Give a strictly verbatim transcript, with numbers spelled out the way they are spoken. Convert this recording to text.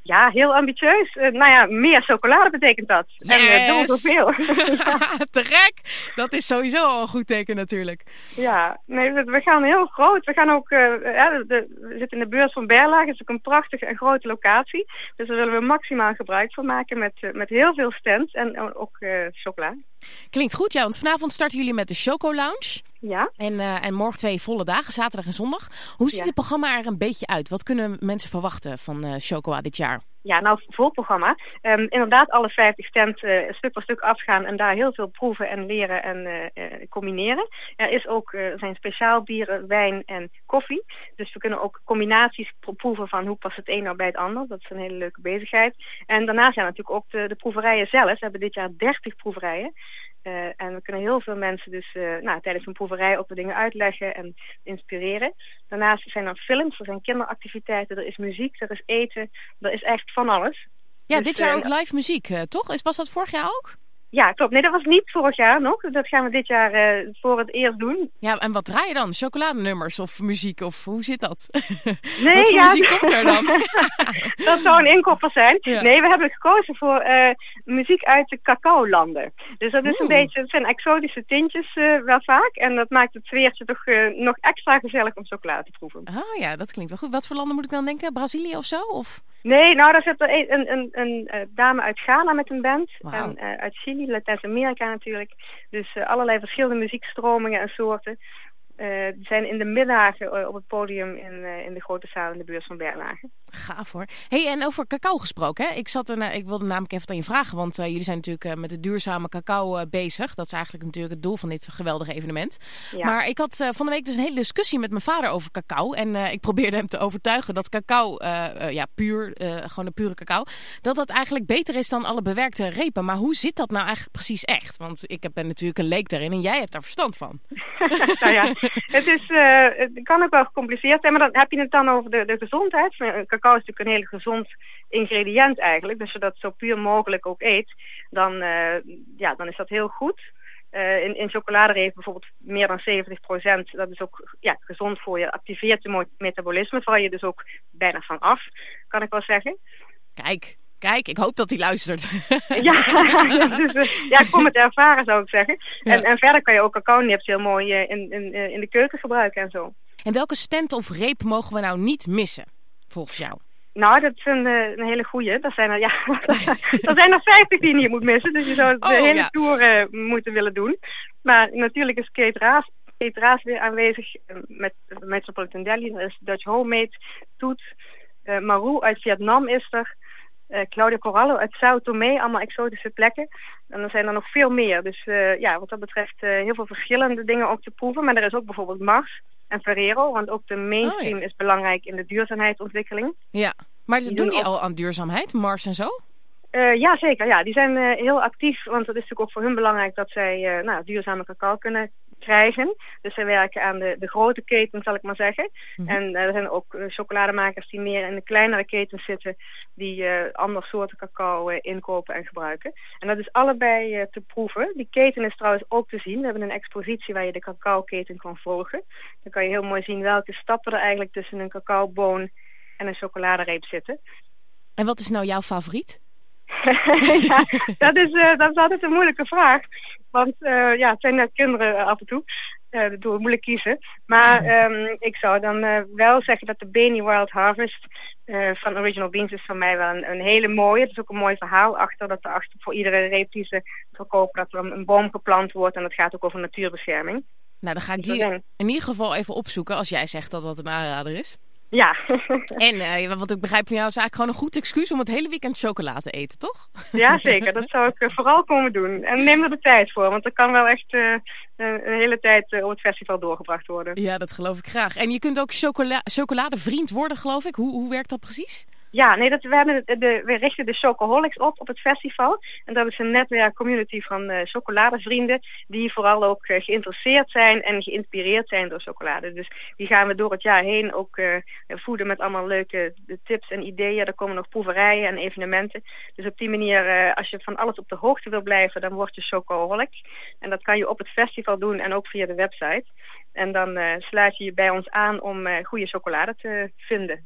Ja, heel ambitieus. Uh, nou ja, meer chocolade betekent dat. Yes. En uh, dubbel zoveel. Te gek! Dat is sowieso al een goed teken natuurlijk. Ja, nee, we, we gaan heel groot. We gaan ook, uh, ja, de, de, we zitten in de beurs van Berlage. Dat is ook een prachtige en grote locatie. Dus daar willen we maximaal gebruik van maken met, uh, met heel veel stands en uh, ook uh, chocola. Klinkt goed, ja, want vanavond starten jullie met de Choco Lounge. Ja. En, uh, en morgen twee volle dagen, zaterdag en zondag. Hoe ziet ja. het programma er een beetje uit? Wat kunnen mensen verwachten van uh, Chocoa dit jaar? Ja, nou, vol programma. Um, inderdaad, alle vijftig stands uh, stuk voor stuk afgaan en daar heel veel proeven en leren en uh, uh, combineren. Er is ook, uh, er zijn speciaal bieren, wijn en koffie. Dus we kunnen ook combinaties proeven van hoe past het een nou bij het ander. Dat is een hele leuke bezigheid. En daarnaast zijn natuurlijk ook de, de proeverijen zelf. We hebben dit jaar dertig proeverijen. Uh, en we kunnen heel veel mensen dus uh, nou, tijdens een proeverij ook de dingen uitleggen en inspireren. Daarnaast zijn er films, er zijn kinderactiviteiten, er is muziek, er is eten, er is echt van alles. Ja, dus, dit jaar uh, ook live muziek, uh, toch? Was dat vorig jaar ook? Ja, klopt. Nee, dat was niet vorig jaar nog. Dat gaan we dit jaar uh, voor het eerst doen. Ja, en wat draai je dan? Chocoladenummers of muziek? Of hoe zit dat? Nee, wat voor ja, muziek komt er dan? Dat zou een inkopper zijn. Ja. Nee, we hebben gekozen voor uh, muziek uit de cacao-landen. Dus dat is Oeh. een beetje, het zijn exotische tintjes uh, wel vaak. En dat maakt het sfeertje toch uh, nog extra gezellig om chocolade te proeven. Oh ja, dat klinkt wel goed. Wat voor landen moet ik dan denken? Brazilië of zo? Of? Nee, nou daar zit er een, een, een, een uh, dame uit Ghana met een band. Wow. En uh, uit Chili, Latijns-Amerika natuurlijk. Dus uh, allerlei verschillende muziekstromingen en soorten. Uh, die zijn in de middagen uh, op het podium in, uh, in de grote zaal in de beurs van Berlage. Gaaf hoor. Hey, en over cacao gesproken, hè? Ik, zat er, ik wilde namelijk even aan je vragen, want uh, jullie zijn natuurlijk uh, met de duurzame cacao uh, bezig. Dat is eigenlijk natuurlijk het doel van dit geweldige evenement. Ja. Maar ik had uh, van de week dus een hele discussie met mijn vader over cacao. En uh, ik probeerde hem te overtuigen dat cacao, uh, uh, ja puur, uh, gewoon een pure cacao, dat dat eigenlijk beter is dan alle bewerkte repen. Maar hoe zit dat nou eigenlijk precies echt? Want ik ben natuurlijk een leek daarin en jij hebt daar verstand van. Nou ja, het, is, uh, het kan ook wel gecompliceerd zijn, maar dan heb je het dan over de, de gezondheid. Cacao is natuurlijk een heel gezond ingrediënt eigenlijk. Dus als je dat zo puur mogelijk ook eet, dan, uh, ja, dan is dat heel goed. Uh, in, in chocoladereep bijvoorbeeld meer dan zeventig procent. Dat is ook ja, gezond voor je. Activeert je metabolisme. Val je dus ook bijna van af, kan ik wel zeggen. Kijk. Kijk, ik hoop dat hij luistert. Ja, dus, uh, ja, kom het ervaren zou ik zeggen. Ja. En, en verder kan je ook cacao-nips heel mooi uh, in, in, uh, in de keuken gebruiken en zo. En welke stand of reep mogen we nou niet missen, volgens jou? Nou, dat is een, uh, een hele goeie. Dat zijn er, ja, er zijn er vijftig die je niet moet missen. Dus je zou de oh, hele ja. tour uh, moeten willen doen. Maar natuurlijk is Kate Raas, Kate Raas weer aanwezig uh, met Metropolitan Deli. Er is Dutch Homemade, Toet. Uh, Marou uit Vietnam is er. Uh, Claudia Corallo uit Sao Tomé, allemaal exotische plekken. En er zijn er nog veel meer. Dus uh, ja, wat dat betreft uh, heel veel verschillende dingen ook te proeven. Maar er is ook bijvoorbeeld Mars en Ferrero, want ook de mainstream oh, ja. is belangrijk in de duurzaamheidsontwikkeling. Ja, maar die doen, doen die ook al aan duurzaamheid, Mars en zo? Uh, ja, zeker. Ja. Die zijn uh, heel actief, want het is natuurlijk ook voor hun belangrijk dat zij uh, nou, duurzame cacao kunnen krijgen. Dus zij werken aan de, de grote keten, zal ik maar zeggen. Mm-hmm. En uh, er zijn ook uh, chocolademakers die meer in de kleinere ketens zitten, die uh, andere soorten cacao uh, inkopen en gebruiken. En dat is allebei uh, te proeven. Die keten is trouwens ook te zien. We hebben een expositie waar je de cacao-keten kan volgen. Dan kan je heel mooi zien welke stappen er eigenlijk tussen een cacaoboon en een chocoladereep zitten. En wat is nou jouw favoriet? Ja, dat is, uh, dat is altijd een moeilijke vraag. Want uh, ja, het zijn net kinderen uh, af en toe. Uh, dat doen we moeilijk kiezen. Maar um, ik zou dan uh, wel zeggen dat de Benny Wild Harvest uh, van Original Beans is voor mij wel een, een hele mooie. Het is ook een mooi verhaal achter. Dat er achter voor iedere reep die ze verkopen, dat er een, een boom geplant wordt. En dat gaat ook over natuurbescherming. Nou, dan ga ik die in ieder geval even opzoeken als jij zegt dat dat een aanrader is. Ja. En uh, wat ik begrijp van jou is eigenlijk gewoon een goed excuus om het hele weekend chocola te eten, toch? Ja, zeker. Dat zou ik uh, vooral komen doen. En neem er de tijd voor, want er kan wel echt uh, een hele tijd uh, op het festival doorgebracht worden. Ja, dat geloof ik graag. En je kunt ook chocola- chocoladevriend worden, geloof ik. Hoe, hoe werkt dat precies? Ja, nee, dat, we, hebben de, de, we richten de Chocoholics op op het festival. En dat is een netwerk community van uh, chocoladevrienden die vooral ook uh, geïnteresseerd zijn en geïnspireerd zijn door chocolade. Dus die gaan we door het jaar heen ook uh, voeden met allemaal leuke de tips en ideeën. Er komen nog proeverijen en evenementen. Dus op die manier, uh, als je van alles op de hoogte wil blijven, dan word je Chocoholic. En dat kan je op het festival doen en ook via de website. En dan uh, sluit je je bij ons aan om uh, goede chocolade te vinden.